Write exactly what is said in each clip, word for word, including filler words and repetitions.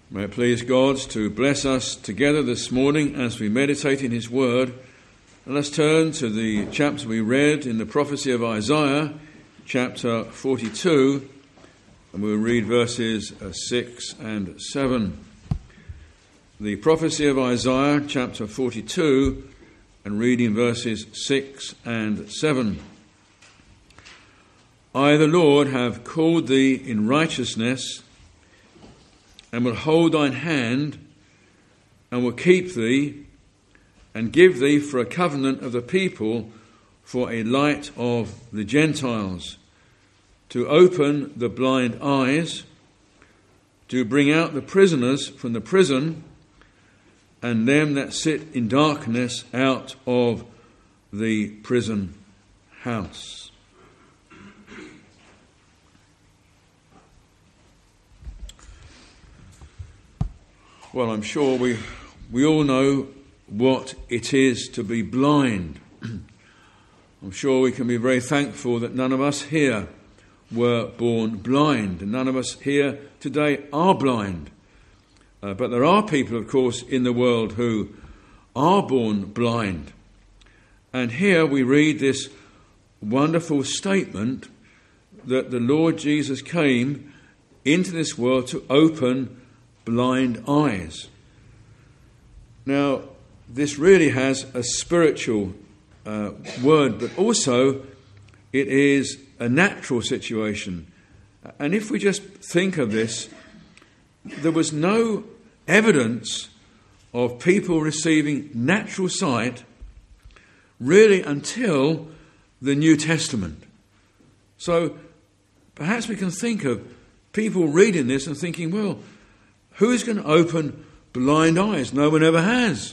May it please God to bless us together this morning as we meditate in his word. And let's turn to the chapter we read in the prophecy of Isaiah, chapter forty-two, and we'll read verses six and seven. The prophecy of Isaiah, chapter forty-two, and reading verses six and seven. I, the Lord, have called thee in righteousness, and will hold thine hand, and will keep thee, and give thee for a covenant of the people, for a light of the Gentiles, to open the blind eyes, to bring out the prisoners from the prison, and them that sit in darkness out of the prison house. Well, I'm sure we we all know what it is to be blind. I'm sure we can be very thankful that none of us here were born blind, and none of us here today are blind. Uh, but there are people, of course, in the world who are born blind. And here we read this wonderful statement that the Lord Jesus came into this world to open blind eyes. Now, this really has a spiritual uh, word, but also it is a natural situation. And if we just think of this, there was no evidence of people receiving natural sight really until the New Testament. So perhaps we can think of people reading this and thinking, well, who's going to open blind eyes? No one ever has.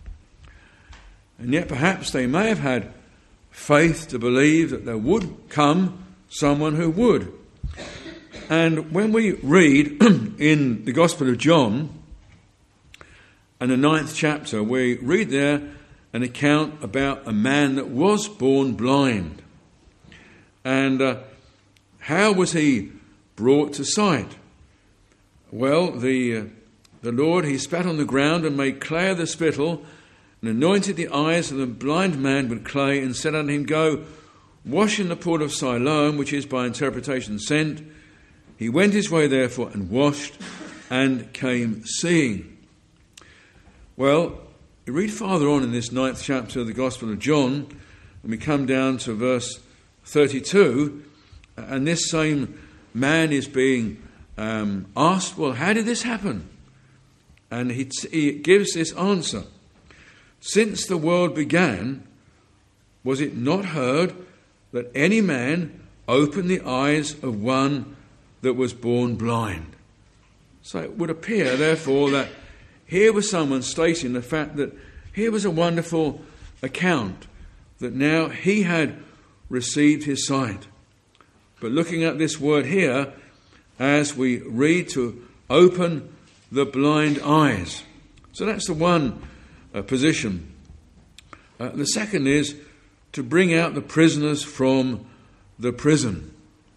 And yet perhaps they may have had faith to believe that there would come someone who would. And when we read in the Gospel of John, and the ninth chapter, we read there an account about a man that was born blind. And uh, how was he brought to sight? Well, the uh, the Lord, he spat on the ground and made clay of the spittle, and anointed the eyes of the blind man with clay, and said unto him, Go, wash in the pool of Siloam, which is by interpretation sent. He went his way therefore and washed, and came seeing. Well, you read farther on in this ninth chapter of the Gospel of John, and we come down to verse thirty-two, and this same man is being um, asked, well, how did this happen? And he, t- he gives this answer. Since the world began, was it not heard that any man opened the eyes of one that was born blind? So it would appear, therefore, that here was someone stating the fact that here was a wonderful account, that now he had received his sight. But looking at this word here, as we read to open the blind eyes. So that's the one uh, position. Uh, the second is to bring out the prisoners from the prison.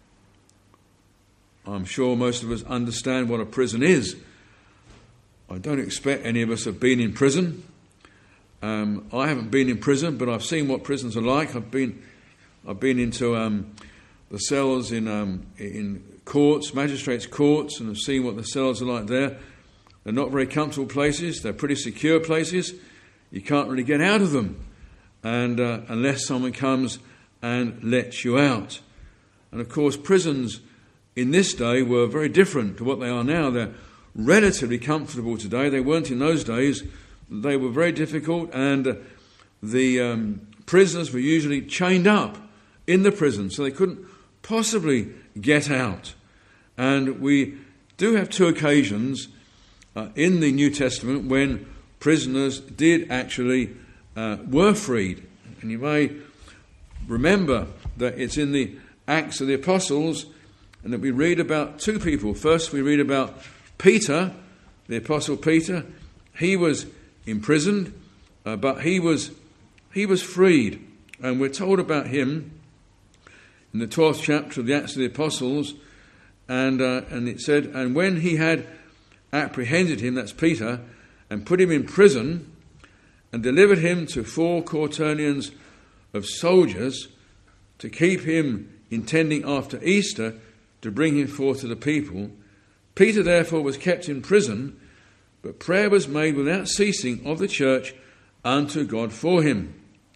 I'm sure most of us understand what a prison is. I don't expect any of us have been in prison. Um, I haven't been in prison, but I've seen what prisons are like. I've been, I've been into um, the cells in um, in courts, magistrates' courts, and I've seen what the cells are like there. They're not very comfortable places. They're pretty secure places. You can't really get out of them, and uh, unless someone comes and lets you out. And of course, prisons in this day were very different to what they are now. They're relatively comfortable today. They weren't in those days. They were very difficult, and uh, the um, prisoners were usually chained up in the prison, so they couldn't possibly get out. And we do have two occasions uh, in the New Testament when prisoners did actually uh, were freed. And you may remember that it's in the Acts of the Apostles, and that we read about two people. First, we read about Peter, the Apostle Peter. He was imprisoned, uh, but he was he was freed. And we're told about him in the twelfth chapter of the Acts of the Apostles, and uh, and it said, and when he had apprehended him, that's Peter, and put him in prison, and delivered him to four quaternions of soldiers to keep him, intending after Easter to bring him forth to the people. Peter therefore was kept in prison, but prayer was made without ceasing of the church unto God for him.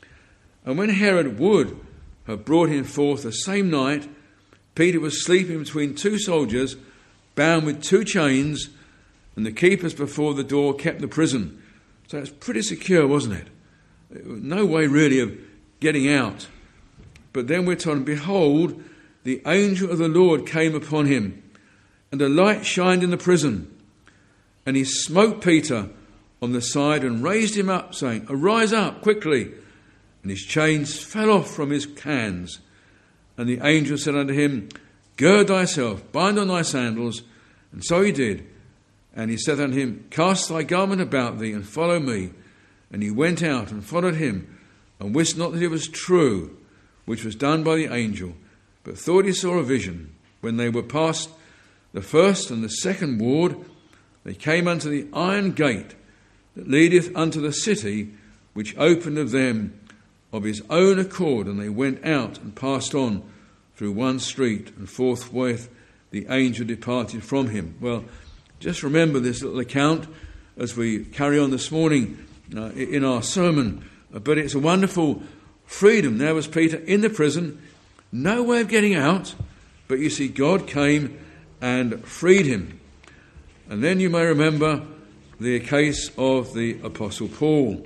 And when Herod would have brought him forth the same night, Peter was sleeping between two soldiers, bound with two chains, and the keepers before the door kept the prison. So it's pretty secure, wasn't it? No way really of getting out. But then we're told, behold, the angel of the Lord came upon him, and a light shined in the prison. And he smote Peter on the side and raised him up, saying, Arise up quickly. And his chains fell off from his hands. And the angel said unto him, Gird thyself, bind on thy sandals. And so he did. And he said unto him, Cast thy garment about thee, and follow me. And he went out and followed him, and wist not that it was true, which was done by the angel, but thought he saw a vision. When they were past the first and the second ward, they came unto the iron gate that leadeth unto the city, which opened of them of his own accord, and they went out and passed on through one street, and forthwith the angel departed from him. Well, just remember this little account as we carry on this morning uh, in our sermon. Uh, but it's a wonderful freedom. There was Peter in the prison, no way of getting out, but you see, God came and freed him. And then you may remember the case of the Apostle Paul.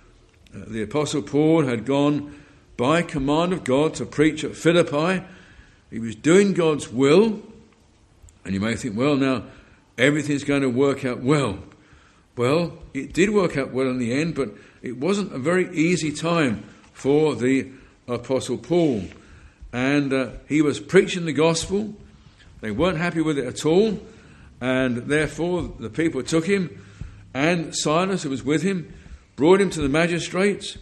Uh, the Apostle Paul had gone by command of God to preach at Philippi. He was doing God's will. And you may think, well, now everything's going to work out well. Well, it did work out well in the end, but it wasn't a very easy time for the Apostle Paul. And uh, he was preaching the gospel. They weren't happy with it at all. And therefore the people took him, and Silas, who was with him, brought him to the magistrates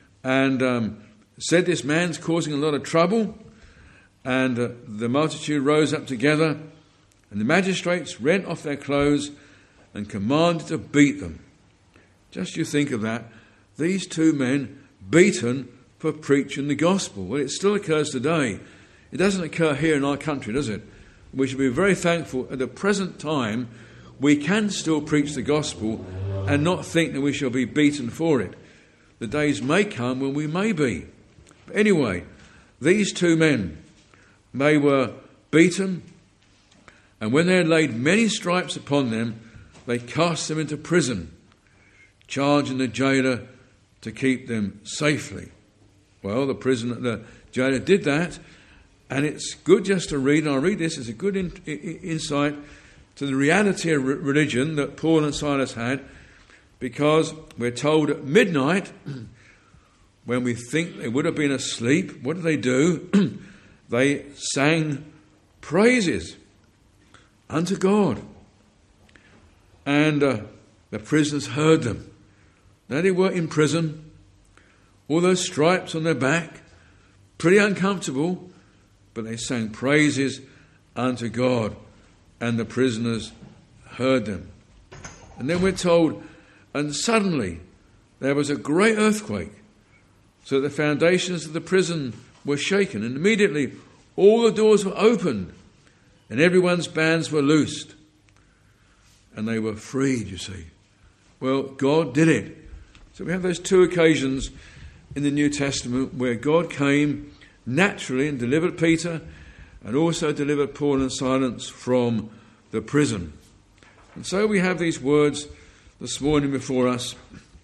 and um, said, this man's causing a lot of trouble. And uh, the multitude rose up together, and the magistrates rent off their clothes and commanded to beat them. Just you think of that. These two men beaten for preaching the gospel. Well, it still occurs today. It doesn't occur here in our country, does it? We should be very thankful at the present time we can still preach the gospel and not think that we shall be beaten for it. The days may come when we may be. But anyway, these two men, they were beaten, and when they had laid many stripes upon them, they cast them into prison, charging the jailer to keep them safely. Well, the prisoner, the jailer did that, and it's good just to read, and I'll read this, it's a good in, in, insight to the reality of religion that Paul and Silas had, because we're told at midnight, when we think they would have been asleep, what did they do? They sang praises unto God. And uh, the prisoners heard them. Now they were in prison, all those stripes on their back, pretty uncomfortable, but they sang praises unto God, and the prisoners heard them. And then we're told, and suddenly there was a great earthquake, so that the foundations of the prison were shaken, and immediately all the doors were opened, and everyone's bands were loosed, and they were freed, you see. Well, God did it. So we have those two occasions in the New Testament where God came naturally and delivered Peter, and also delivered Paul and Silas from the prison. And so we have these words this morning before us: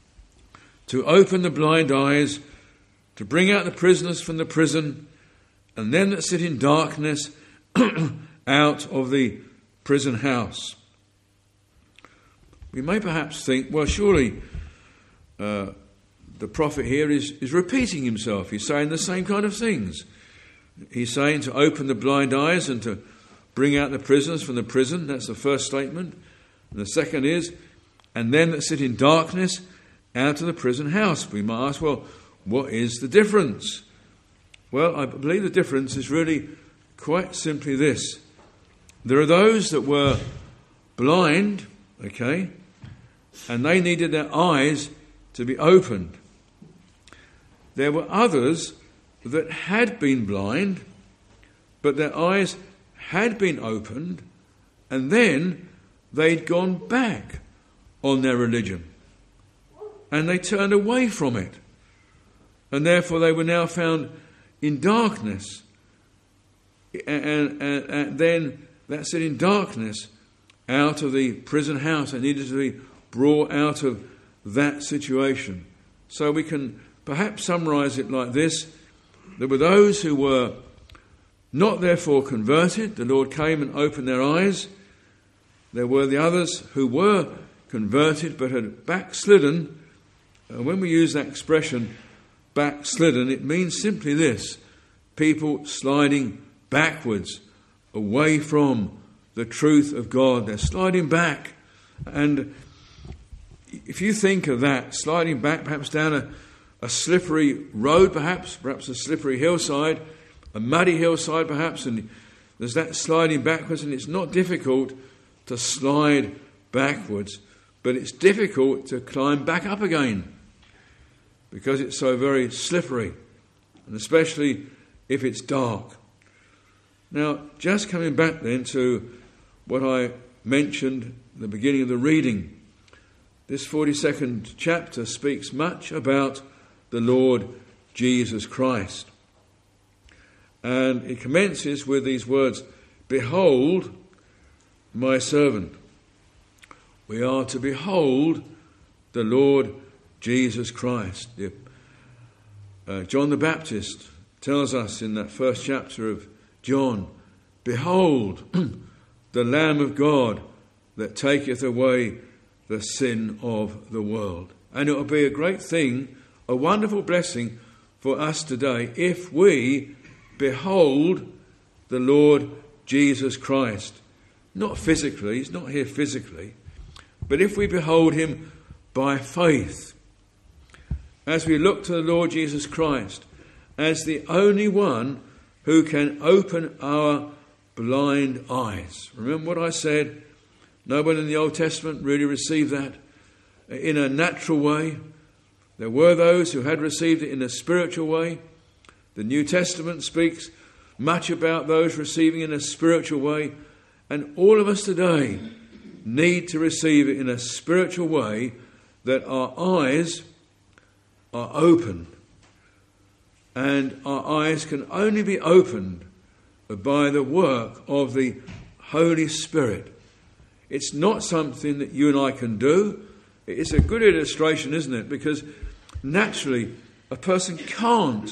to open the blind eyes, to bring out the prisoners from the prison, and them that sit in darkness out of the prison house. We may perhaps think, well, surely uh, the prophet here is, is repeating himself. He's saying the same kind of things. He's saying to open the blind eyes and to bring out the prisoners from the prison. That's the first statement. And the second is, and them that sit in darkness out of the prison house. We might ask, well, what is the difference? Well, I believe the difference is really quite simply this. There are those that were blind Okay? And they needed their eyes to be opened. There were others that had been blind, but their eyes had been opened, and then they'd gone back on their religion. And they turned away from it. And therefore they were now found in darkness. And, and, and then, that's it, in darkness, out of the prison house. They needed to be brought out of that situation. So we can perhaps summarise it like this. There were those who were not therefore converted. The Lord came and opened their eyes. There were the others who were converted but had backslidden. And when we use that expression, backslidden, it means simply this: people sliding backwards away from the truth of God. They're sliding back. And if you think of that, sliding back perhaps down a, a slippery road, perhaps, perhaps a slippery hillside, a muddy hillside perhaps, and there's that sliding backwards, and it's not difficult to slide backwards, but it's difficult to climb back up again because it's so very slippery, and especially if it's dark. Now, just coming back then to what I mentioned at the beginning of the reading, this forty-second chapter speaks much about the Lord Jesus Christ. And it commences with these words, "Behold my servant." We are to behold the Lord Jesus Christ. Uh, John the Baptist tells us in that first chapter of John, "Behold the Lamb of God that taketh away the sin of the world." And it will be a great thing, a wonderful blessing for us today if we behold the Lord Jesus Christ. Not physically, he's not here physically, but if we behold him by faith, as we look to the Lord Jesus Christ as the only one who can open our blind eyes. Remember what I said? No one in the Old Testament really received that in a natural way. There were those who had received it in a spiritual way. The New Testament speaks much about those receiving in a spiritual way, and all of us today need to receive it in a spiritual way, that our eyes are open. And our eyes can only be opened by the work of the Holy Spirit. It's not something that you and I can do. It's a good illustration, isn't it? Because naturally, a person can't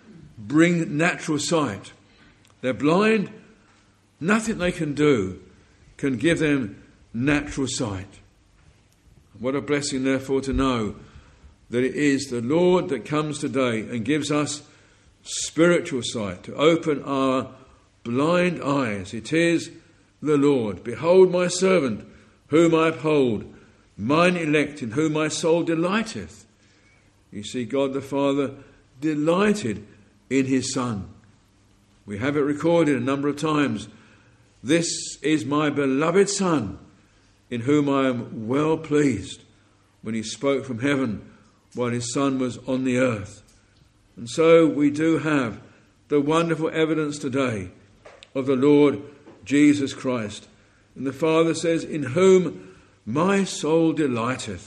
bring natural sight. They're blind. Nothing they can do can give them natural sight. What a blessing, therefore, to know that it is the Lord that comes today and gives us spiritual sight, to open our blind eyes. It is the Lord. "Behold my servant, whom I uphold, mine elect, in whom my soul delighteth." You see, God the Father delighted in his Son. We have it recorded a number of times. "This is my beloved Son, in whom I am well pleased," when he spoke from heaven while his Son was on the earth. And so we do have the wonderful evidence today of the Lord Jesus Christ. And the Father says, "In whom my soul delighteth.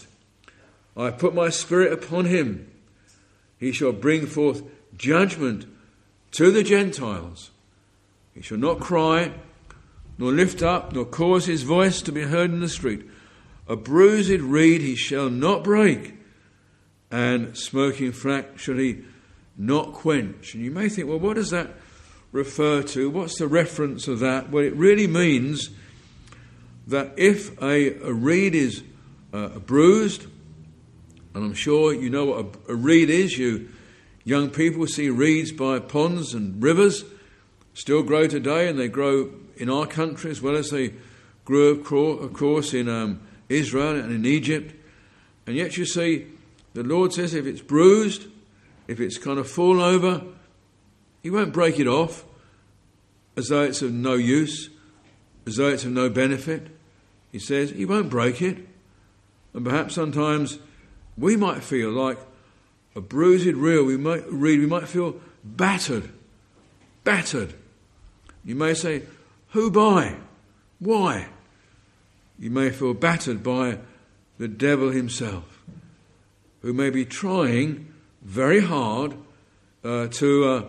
I put my spirit upon him. He shall bring forth judgment to the Gentiles. He shall not cry, nor lift up, nor cause his voice to be heard in the street. A bruised reed he shall not break, and smoking flax shall he not quench." And you may think, well, what does that refer to? What's the reference of that? Well, it really means that if a, a reed is uh, bruised, and I'm sure you know what a, a reed is, you young people see reeds by ponds and rivers, still grow today, and they grow in our country as well as they grew, of course, in um, Israel and in Egypt. And yet you see, the Lord says if it's bruised, if it's kind of fallen over, he won't break it off as though it's of no use, as though it's of no benefit. he says, he won't break it. And perhaps sometimes we might feel like a bruised reed, we might, reed, we might feel battered, battered. You may say, who by? Why? You may feel battered by the devil himself, who may be trying very hard uh, to uh,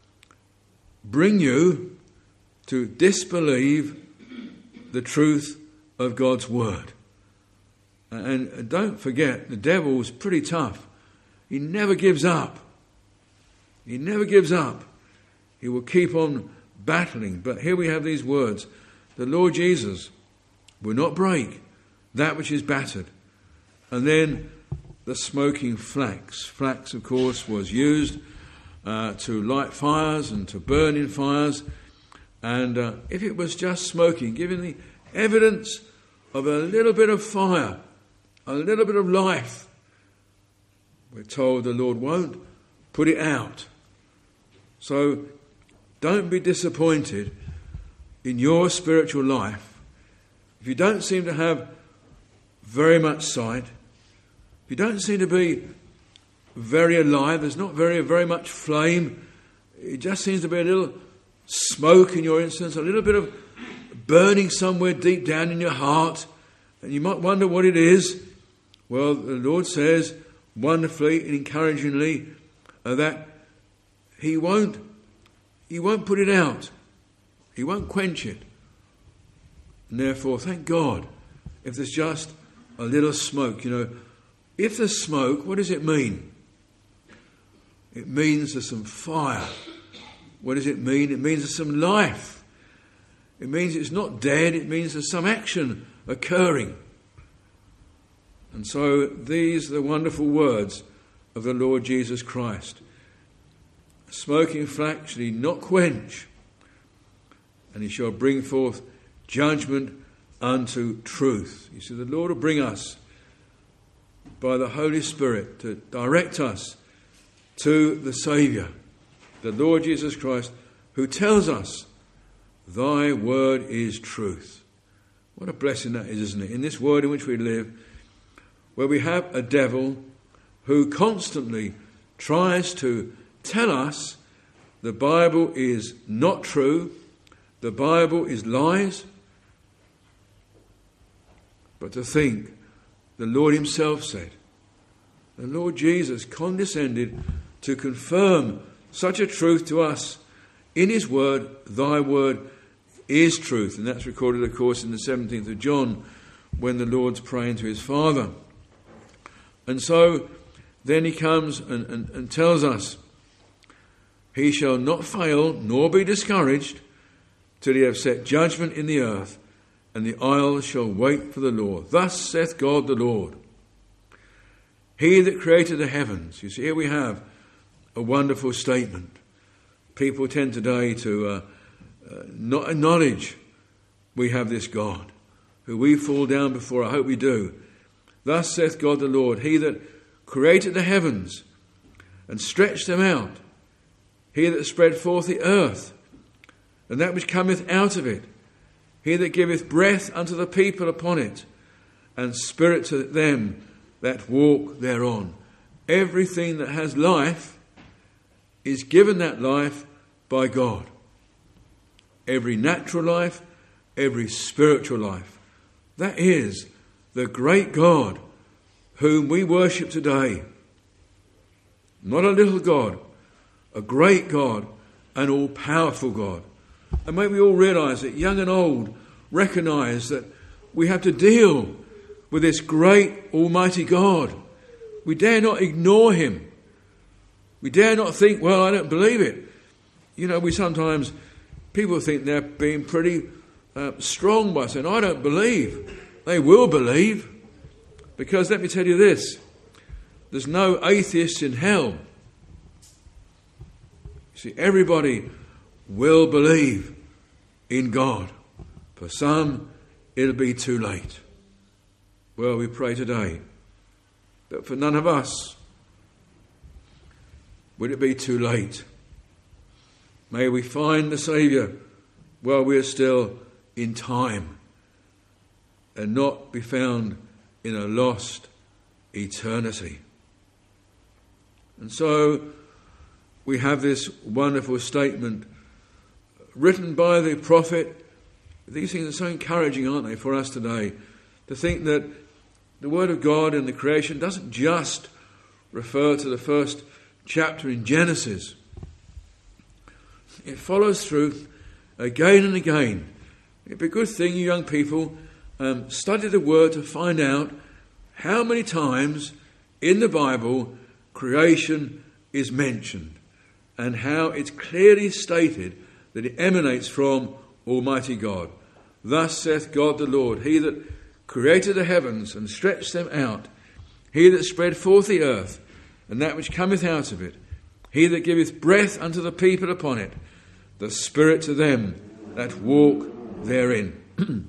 bring you to disbelieve the truth of God's word. And don't forget, the devil's pretty tough. He never gives up. He never gives up. He will keep on battling. But here we have these words. The Lord Jesus will not break that which is battered. And then the smoking flax. Flax, of course, was used uh, to light fires and to burn in fires. And uh, if it was just smoking, giving the evidence of a little bit of fire, a little bit of life, we're told the Lord won't put it out. So don't be disappointed in your spiritual life if you don't seem to have very much sight, if you don't seem to be very alive, there's not very, very much flame, it just seems to be a little smoke in your instance, a little bit of burning somewhere deep down in your heart, and you might wonder what it is. Well, the Lord says wonderfully and encouragingly uh, that he won't he won't put it out. He won't quench it. And therefore, thank God if there's just a little smoke. You know, if there's smoke, what does it mean? It means there's some fire. What does it mean? It means there's some life. It means it's not dead. It means there's some action occurring. And so these are the wonderful words of the Lord Jesus Christ. Smoking flax shall he not quench, and he shall bring forth judgment unto truth. You see, the Lord will bring us by the Holy Spirit to direct us to the Saviour, the Lord Jesus Christ, who tells us, thy word is truth. What a blessing that is, isn't it? In this world in which we live, where we have a devil who constantly tries to tell us the Bible is not true, the Bible is lies. But to think, the Lord himself said, the Lord Jesus condescended to confirm such a truth to us in his word, thy word is truth. And that's recorded, of course, in the seventeenth of John, when the Lord's praying to his Father. And so then he comes and, and, and tells us, he shall not fail nor be discouraged till he have set judgment in the earth, and the isles shall wait for the Lord. Thus saith God the Lord, he that created the heavens. You see, here we have a wonderful statement. People tend today to uh, uh, not acknowledge we have this God, who we fall down before. I hope we do. Thus saith God the Lord, he that created the heavens and stretched them out, he that spread forth the earth, and that which cometh out of it, he that giveth breath unto the people upon it, and spirit to them that walk thereon. Everything that has life is given that life by God. Every natural life, every spiritual life. That is the great God whom we worship today. Not a little God, a great God, an all-powerful God. And may we all realise that, young and old, recognise that we have to deal with this great almighty God. We dare not ignore him. We dare not think, well, I don't believe it. You know, we sometimes, people think they're being pretty uh, strong by saying, I don't believe. They will believe. Because let me tell you this, there's no atheists in hell. See, everybody will believe in God. For some, it'll be too late. Well, we pray today that for none of us would it be too late. May we find the Saviour while we are still in time. and not be found in a lost eternity. And so we have this wonderful statement written by the prophet. These things are so encouraging, aren't they, for us today, to think that the Word of God in the creation doesn't just refer to the first chapter in Genesis. It follows through again and again. It'd be a good thing, you young people, um, study the Word to find out how many times in the Bible creation is mentioned and how it's clearly stated that it emanates from Almighty God. Thus saith God the Lord, He that created the heavens and stretched them out, He that spread forth the earth and that which cometh out of it, He that giveth breath unto the people upon it, the Spirit to them that walk therein. And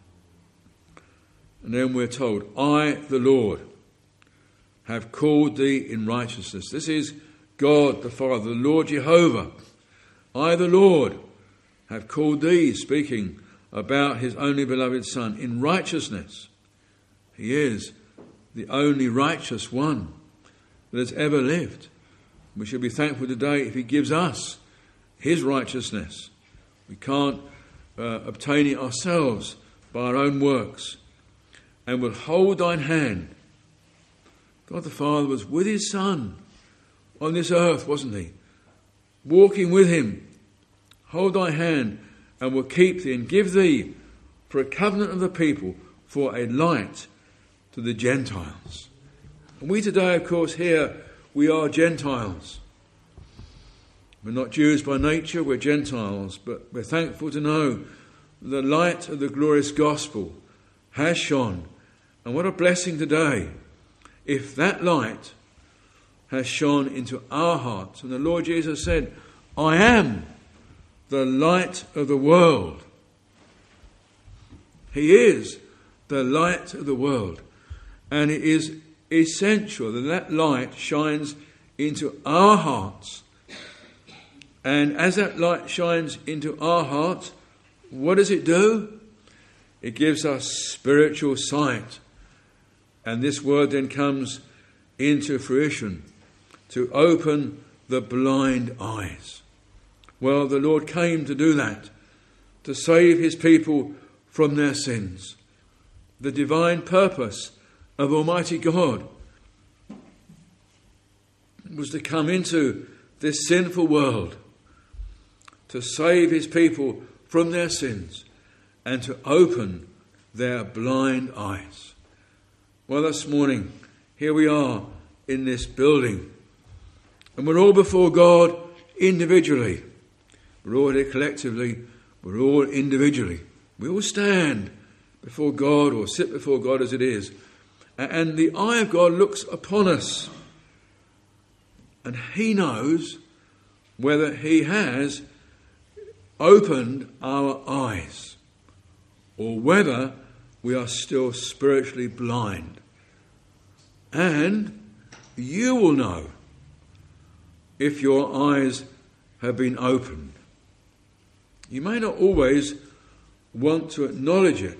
then we're told, I, the Lord, have called thee in righteousness. This is God the Father, the Lord Jehovah. I, the Lord, have called thee, speaking about his only beloved Son, in righteousness. He is the only righteous one that has ever lived. We should be thankful today if he gives us his righteousness. We can't uh, obtain it ourselves by our own works. And will hold thine hand. God the Father was with his Son on this earth, wasn't he? Walking with him. Hold thy hand and will keep thee and give thee for a covenant of the people, for a light to the Gentiles. And we today, of course, here we are Gentiles. We're not Jews by nature, we're Gentiles, but we're thankful to know the light of the glorious gospel has shone. And what a blessing today if that light has shone into our hearts. And the Lord Jesus said, I am the light of the world. He is the light of the world. And it is essential that that light shines into our hearts. And as that light shines into our hearts, what does it do? It gives us spiritual sight. And this word then comes into fruition to open the blind eyes. Well, the Lord came to do that, to save his people from their sins. The divine purpose of Almighty God was to come into this sinful world, to save his people from their sins and to open their blind eyes. Well, this morning, here we are in this building, and we're all before God individually. We're all here collectively, we're all individually. We all stand before God, or sit before God as it is, and the eye of God looks upon us, and he knows whether he has opened our eyes or whether we are still spiritually blind. And you will know if your eyes have been opened. You may not always want to acknowledge it,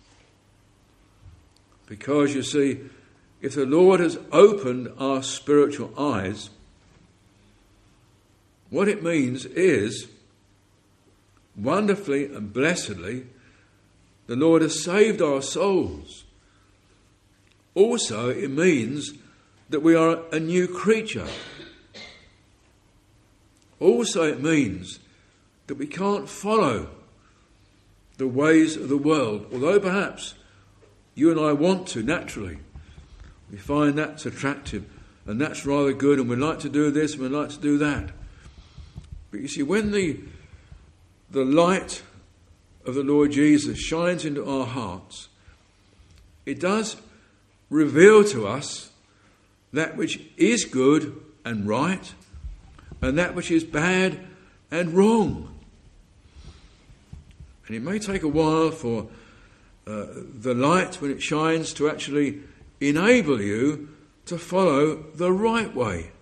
because you see, if the Lord has opened our spiritual eyes, what it means is, wonderfully and blessedly, the Lord has saved our souls. Also, it means that we are a new creature. Also, it means that we can't follow the ways of the world, although perhaps you and I want to naturally. We find that's attractive and that's rather good, and we'd like to do this and we'd like to do that. But you see, when the the light of the Lord Jesus shines into our hearts, it does reveal to us that which is good and right, and that which is bad and wrong. And it may take a while for uh, the light, when it shines, to actually enable you to follow the right way.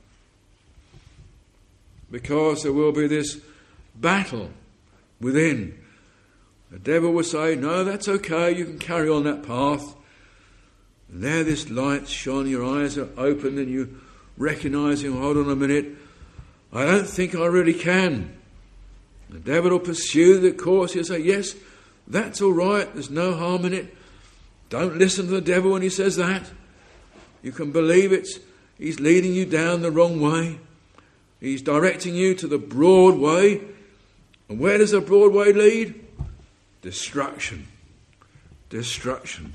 Because there will be this battle within, The devil will say, no, that's okay, you can carry on that path. And there this light shone, your eyes are opened and you recognizing, hold on a minute, I don't think I really can. The devil will pursue the course. He'll say, yes, that's all right, there's no harm in it. Don't listen to the devil when he says that. You can believe it. He's leading you down the wrong way. He's directing you to the broad way. And where does the broad way lead? Destruction. Destruction.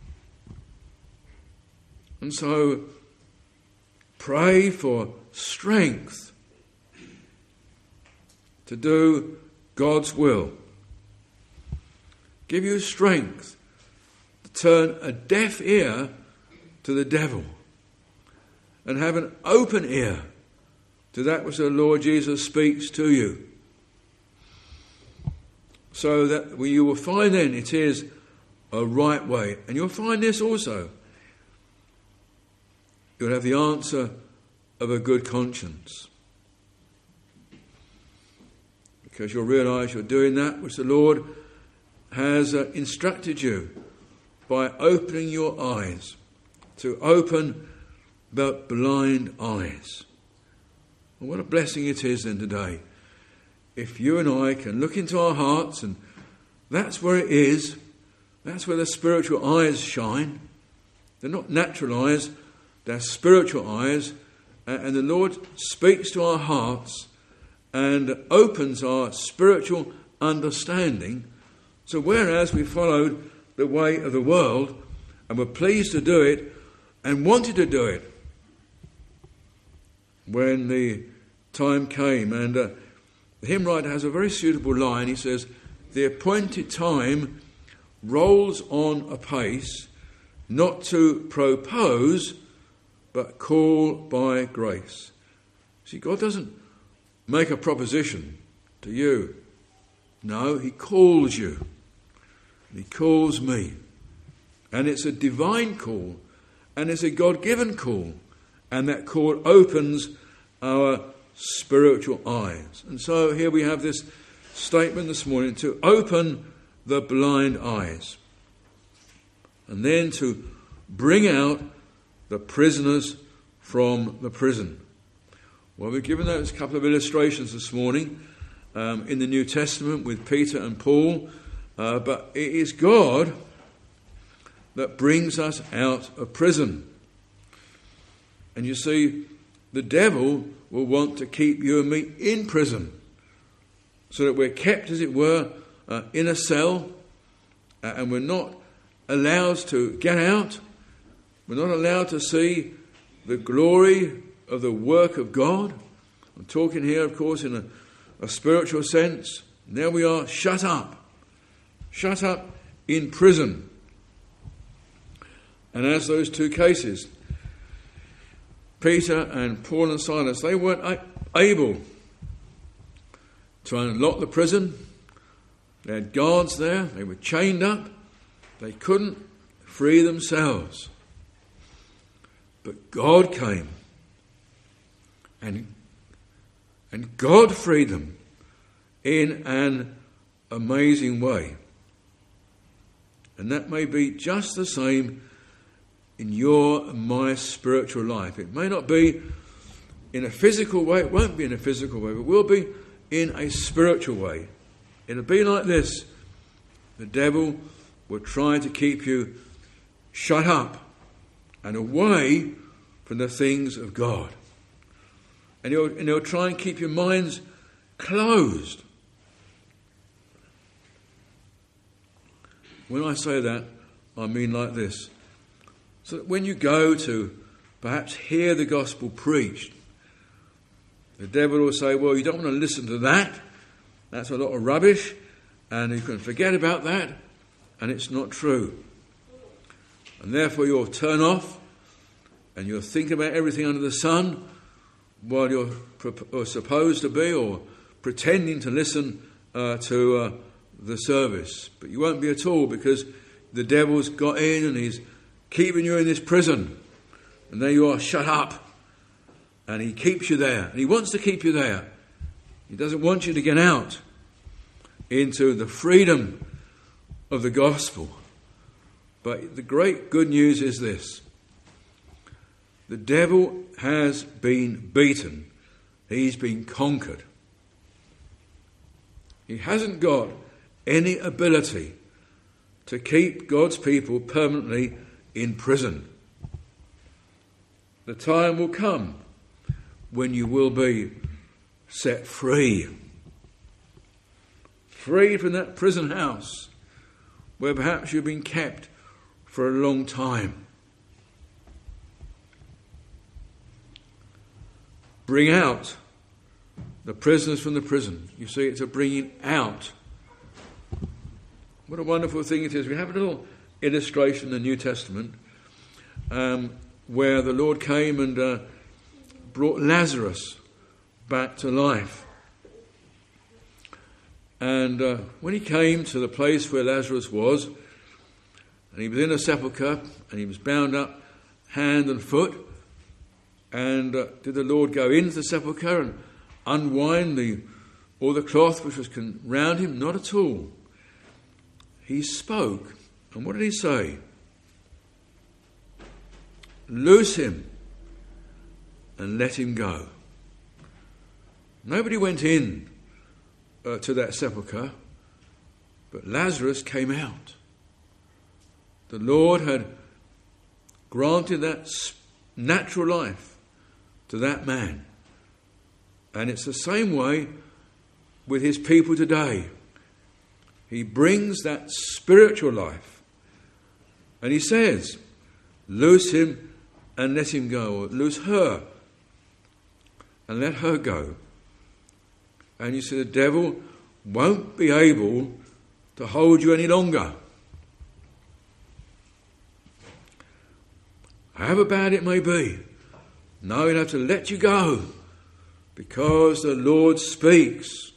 And so, pray for strength to do God's will. Give you strength to turn a deaf ear to the devil and have an open ear to that which the Lord Jesus speaks to you. So that you will find then it is a right way. And you'll find this also. You'll have the answer of a good conscience. Because you'll realise you're doing that which the Lord has uh, instructed you by opening your eyes, to open the blind eyes. And what a blessing it is then today, if you and I can look into our hearts, and that's where it is, that's where the spiritual eyes shine. They're not natural eyes, they're spiritual eyes, and the Lord speaks to our hearts and opens our spiritual understanding. So whereas we followed the way of the world and were pleased to do it and wanted to do it, when the time came, and uh, the hymn writer has a very suitable line. He says, the appointed time rolls on apace, not to propose, but call by grace. See, God doesn't make a proposition to you. No, he calls you. He calls me. And it's a divine call, and it's a God-given call. And that call opens our spiritual eyes. And so here we have this statement this morning, to open the blind eyes. And then to bring out the prisoners from the prison. Well, we've given those couple of illustrations this morning um, in the New Testament with Peter and Paul. Uh, but it is God that brings us out of prison. And you see, the devil will want to keep you and me in prison, so that we're kept, as it were, uh, in a cell, uh, and we're not allowed to get out. We're not allowed to see the glory of the work of God. I'm talking here, of course, in a, a spiritual sense. And there we are, shut up. Shut up in prison. And as those two cases, Peter and Paul and Silas, they weren't a- able to unlock the prison. They had guards there. They were chained up. They couldn't free themselves. But God came. And, and God freed them in an amazing way. And that may be just the same in your and my spiritual life. It may not be in a physical way, it won't be in a physical way, but it will be in a spiritual way. It'll be like this. The devil will try to keep you shut up and away from the things of God. And he'll, and he'll try and keep your minds closed. When I say that, I mean like this. So that when you go to perhaps hear the gospel preached, the devil will say, well, you don't want to listen to that. That's a lot of rubbish, and you can forget about that, and it's not true. And therefore you'll turn off, and you'll think about everything under the sun while you're or supposed to be, or pretending to listen uh, to uh, the service. But you won't be at all, because the devil's got in and he's keeping you in this prison. And there you are, shut up. And he keeps you there. And he wants to keep you there. He doesn't want you to get out into the freedom of the gospel. But the great good news is this: the devil has been beaten. He's been conquered. He hasn't got any ability to keep God's people permanently in prison. The time will come when you will be set free. Free from that prison house where perhaps you've been kept for a long time. Bring out the prisoners from the prison. You see, it's a bringing out. What a wonderful thing it is. We have a little illustration in the New Testament um, where the Lord came and uh, brought Lazarus back to life. And uh, when he came to the place where Lazarus was, and he was in a sepulchre, and he was bound up hand and foot, and uh, did the Lord go into the sepulchre and unwind the all the cloth which was con- round him? Not at all. He spoke, and what did he say? Loose him and let him go. Nobody went in uh, to that sepulchre, but Lazarus came out. The Lord had granted that natural life to that man. And it's the same way with his people today. He brings that spiritual life. And he says, loose him and let him go. Or loose her and let her go. And you see, the devil won't be able to hold you any longer. However bad it may be, no, he'll have to let you go because the Lord speaks.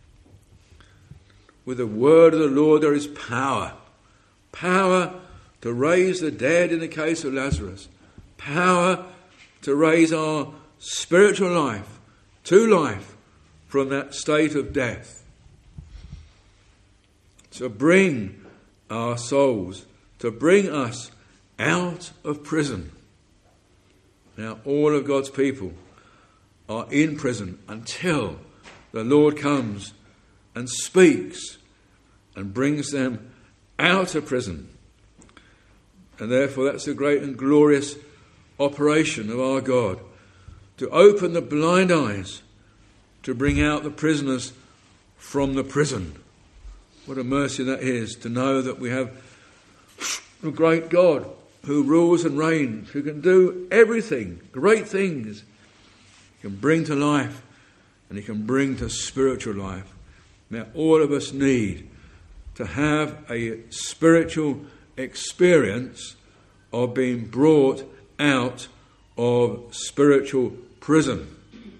With the word of the Lord there is power. Power to raise the dead in the case of Lazarus. Power to raise our spiritual life to life from that state of death. To bring our souls, to bring us out of prison. Now, all of God's people are in prison until the Lord comes and speaks and brings them out of prison. And therefore, that's a great and glorious operation of our God, to open the blind eyes, to bring out the prisoners from the prison. What a mercy that is, to know that we have a great God who rules and reigns, who can do everything, great things. He can bring to life and he can bring to spiritual life. Now, all of us need to have a spiritual experience of being brought out of spiritual prison.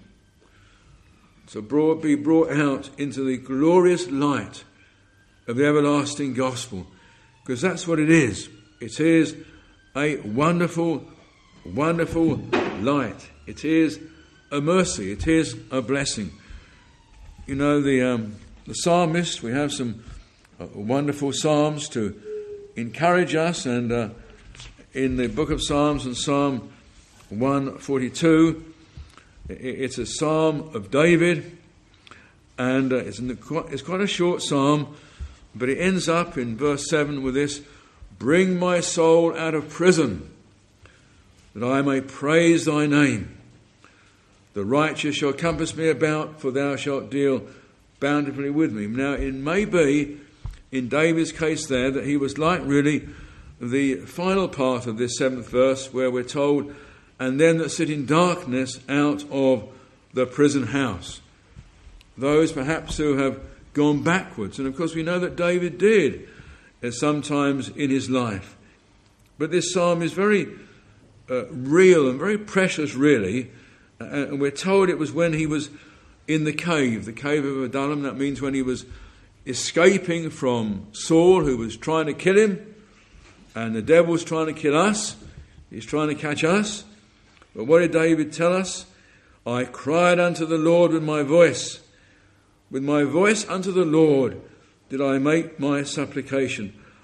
So brought, be brought out into the glorious light of the everlasting gospel, because that's what it is. It is a wonderful, wonderful light. It is a mercy. It is a blessing. You know, the um, the psalmist, we have some uh, wonderful psalms to encourage us, and uh, in the book of Psalms, in Psalm one forty-two, it's a psalm of David, and uh, it's, in the, it's quite a short psalm, but it ends up in verse seven with this: bring my soul out of prison, that I may praise thy name. The righteous shall compass me about, for thou shalt deal bountifully with me. Now, it may be, in David's case there, that he was like really the final part of this seventh verse, where we're told, and them that sit in darkness out of the prison house. Those perhaps who have gone backwards. And of course we know that David did uh, sometimes in his life. But this psalm is very uh, real and very precious, really. Uh, and we're told it was when he was in the cave, the cave of Adullam. That means when he was escaping from Saul, who was trying to kill him. And the devil's trying to kill us. He's trying to catch us. But what did David tell us? I cried unto the Lord with my voice. With my voice unto the Lord did I make my supplication.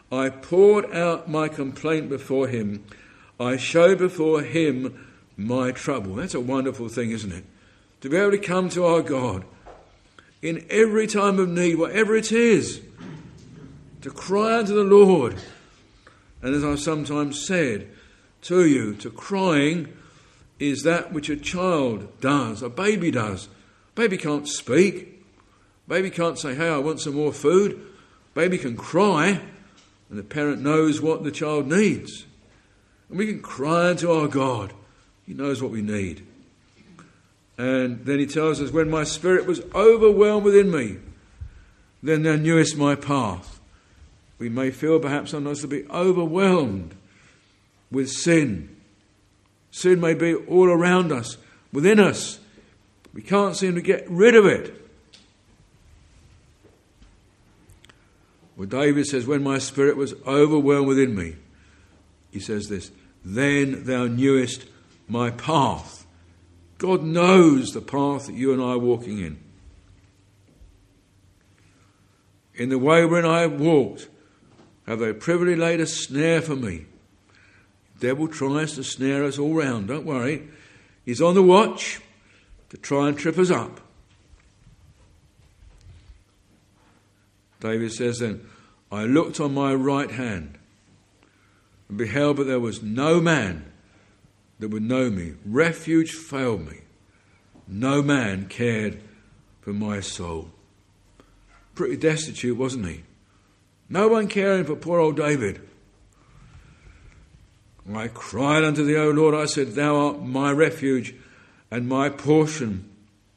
I poured out my complaint before him. I showed before him my trouble. That's a wonderful thing, isn't it? To be able to come to our God in every time of need, whatever it is, to cry unto the Lord. And as I've sometimes said to you, to crying is that which a child does, a baby does. Baby can't speak. Baby can't say, hey, I want some more food. Baby can cry, and the parent knows what the child needs. And we can cry unto our God. He knows what we need. And then he tells us, when my spirit was overwhelmed within me, then thou knewest my path. We may feel perhaps sometimes to be overwhelmed with sin. Sin may be all around us, within us. We can't seem to get rid of it. Well, David says, when my spirit was overwhelmed within me, he says this, then thou knewest my path. God knows the path that you and I are walking in. In the way wherein I have walked, have they privily laid a snare for me. The devil tries to snare us all round, don't worry. He's on the watch to try and trip us up. David says then, I looked on my right hand and beheld, but there was no man that would know me. Refuge failed me. No man cared for my soul. Pretty destitute, wasn't he? No one caring for poor old David. I cried unto thee, O Lord, I said, thou art my refuge and my portion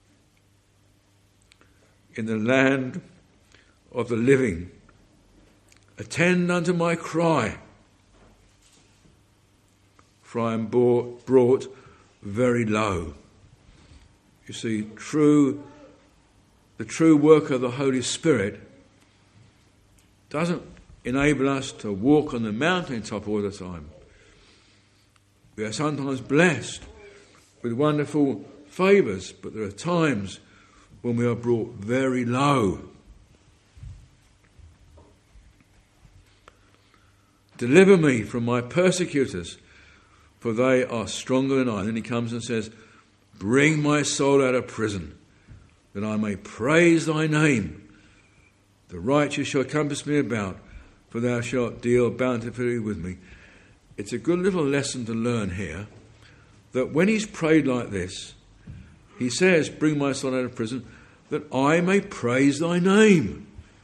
in the land of the living. Attend unto my cry, for I am brought, brought very low. You see, true, the true work of the Holy Spirit doesn't enable us to walk on the mountaintop all the time. We are sometimes blessed with wonderful favours, but there are times when we are brought very low. Deliver me from my persecutors, for they are stronger than I. And then he comes and says, bring my soul out of prison, that I may praise thy name. The righteous shall compass me about, for thou shalt deal bountifully with me. It's a good little lesson to learn here, that when he's prayed like this, he says, bring my soul out of prison, that I may praise thy name.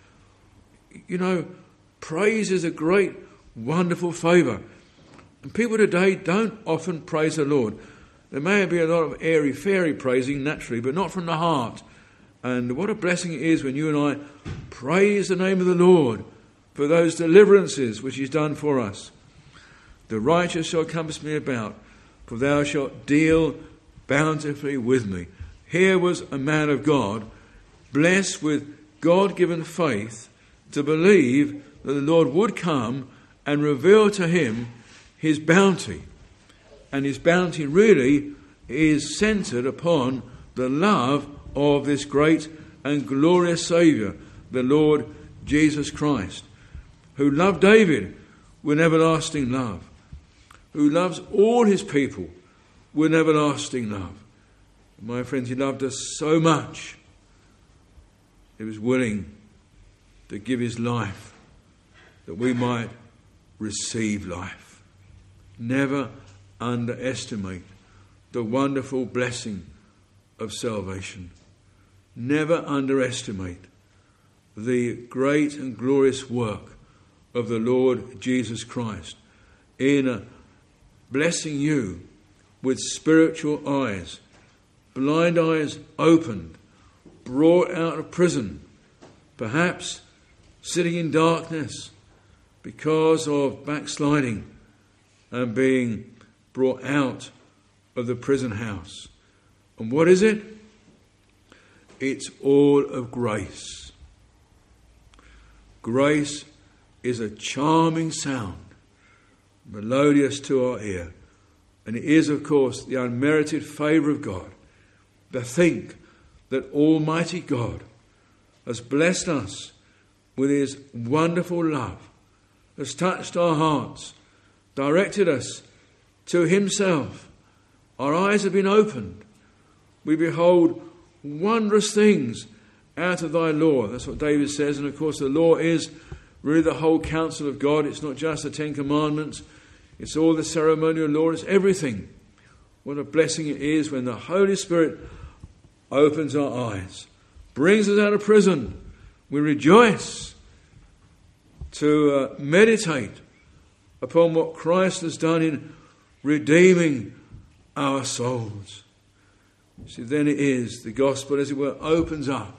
You know, praise is a great, wonderful favour. And people today don't often praise the Lord. There may be a lot of airy-fairy praising naturally, but not from the heart. And what a blessing it is when you and I praise the name of the Lord for those deliverances which he's done for us. The righteous shall compass me about, for thou shalt deal bountifully with me. Here was a man of God, blessed with God-given faith, to believe that the Lord would come and reveal to him his bounty. And his bounty really is centred upon the love of this great and glorious Saviour, the Lord Jesus Christ, who loved David with everlasting love, who loves all his people with everlasting love. My friends, he loved us so much, he was willing to give his life that we might receive life. Never underestimate the wonderful blessing of salvation. Never underestimate the great and glorious work of the Lord Jesus Christ in uh, blessing you with spiritual eyes, blind eyes opened, brought out of prison, perhaps sitting in darkness because of backsliding, and being brought out of the prison house. And what is it? It's all of grace. Grace is a charming sound, melodious to our ear. And it is, of course, the unmerited favour of God. To think that Almighty God has blessed us with his wonderful love, has touched our hearts, directed us to himself. Our eyes have been opened. We behold wondrous things out of thy law. That's what David says. And of course the law is really the whole counsel of God. It's not just the Ten Commandments. It's all the ceremonial law. It's everything. What a blessing it is when the Holy Spirit opens our eyes, brings us out of prison. We rejoice to uh, meditate upon what Christ has done in redeeming our souls. See, then it is the gospel, as it were, opens up,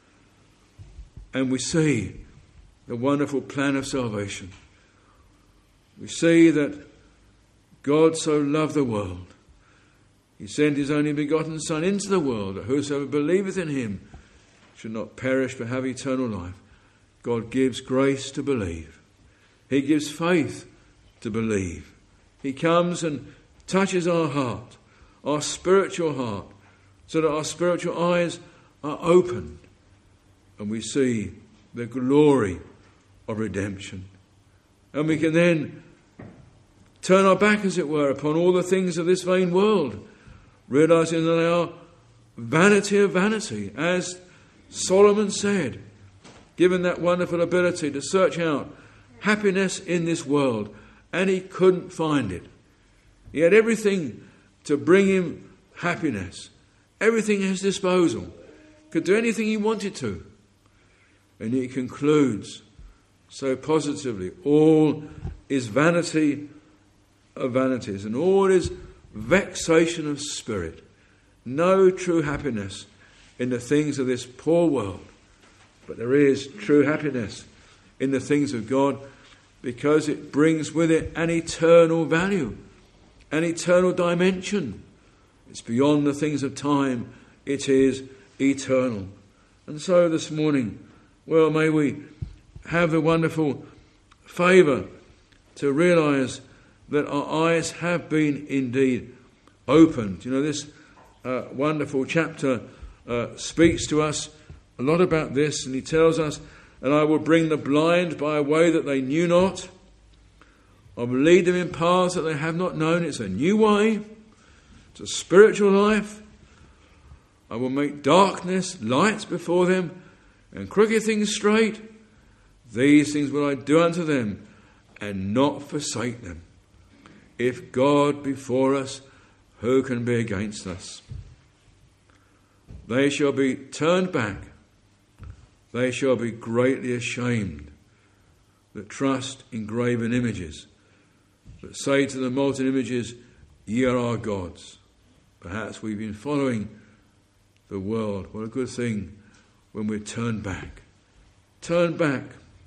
and we see the wonderful plan of salvation. We see that God so loved the world, he sent his only begotten Son into the world, that whosoever believeth in him should not perish but have eternal life. God gives grace to believe. He gives faith to believe. He comes and touches our heart, our spiritual heart, so that our spiritual eyes are opened and we see the glory of redemption. And we can then turn our back, as it were, upon all the things of this vain world, realizing that they are vanity of vanity, as Solomon said, given that wonderful ability to search out happiness in this world, and he couldn't find it. He had everything to bring him happiness, everything at his disposal, could do anything he wanted to. And he concludes so positively, all is vanity of vanities, and all is vexation of spirit. No true happiness in the things of this poor world, but there is true happiness in the things of God, because it brings with it an eternal value, an eternal dimension. It's beyond the things of time. It is eternal. And so this morning, well, may we have the wonderful favour to realise that our eyes have been indeed opened. You know, this uh, wonderful chapter uh, speaks to us a lot about this, and he tells us, and I will bring the blind by a way that they knew not. I will lead them in paths that they have not known. It's a new way. It's a spiritual life. I will make darkness light before them, and crooked things straight. These things will I do unto them, and not forsake them. If God be for us, who can be against us? They shall be turned back. They shall be greatly ashamed that trust in graven images, that say to the molten images, ye are our gods. Perhaps we've been following the world. What a good thing when we're turned back. Turn back.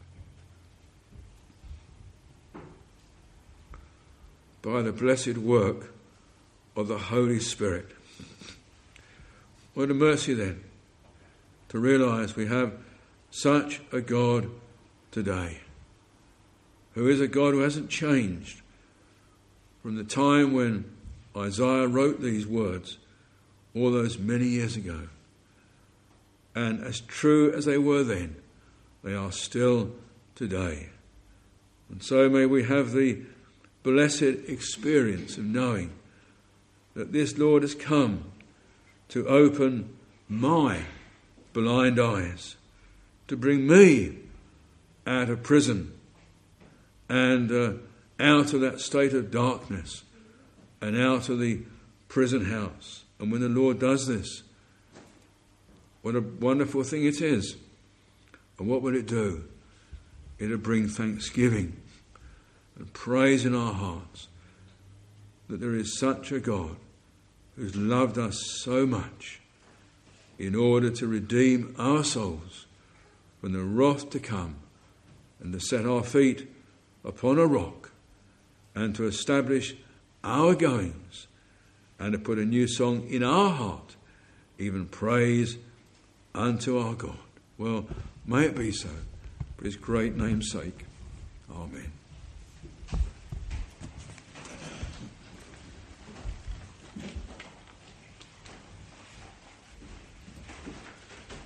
By the blessed work of the Holy Spirit. What a mercy then to realise we have such a God today, who is a God who hasn't changed from the time when Isaiah wrote these words all those many years ago. And as true as they were then, they are still today. And so may we have the blessed experience of knowing that this Lord has come to open my blind eyes, to bring me out of prison and uh, out of that state of darkness and out of the prison house. And when the Lord does this, what a wonderful thing it is. And what will it do? It'll bring thanksgiving and praise in our hearts that there is such a God who's loved us so much in order to redeem our souls from the wrath to come, and to set our feet upon a rock, and to establish our goings, and to put a new song in our heart, even praise unto our God. Well, may it be so, for his great name's sake. Amen.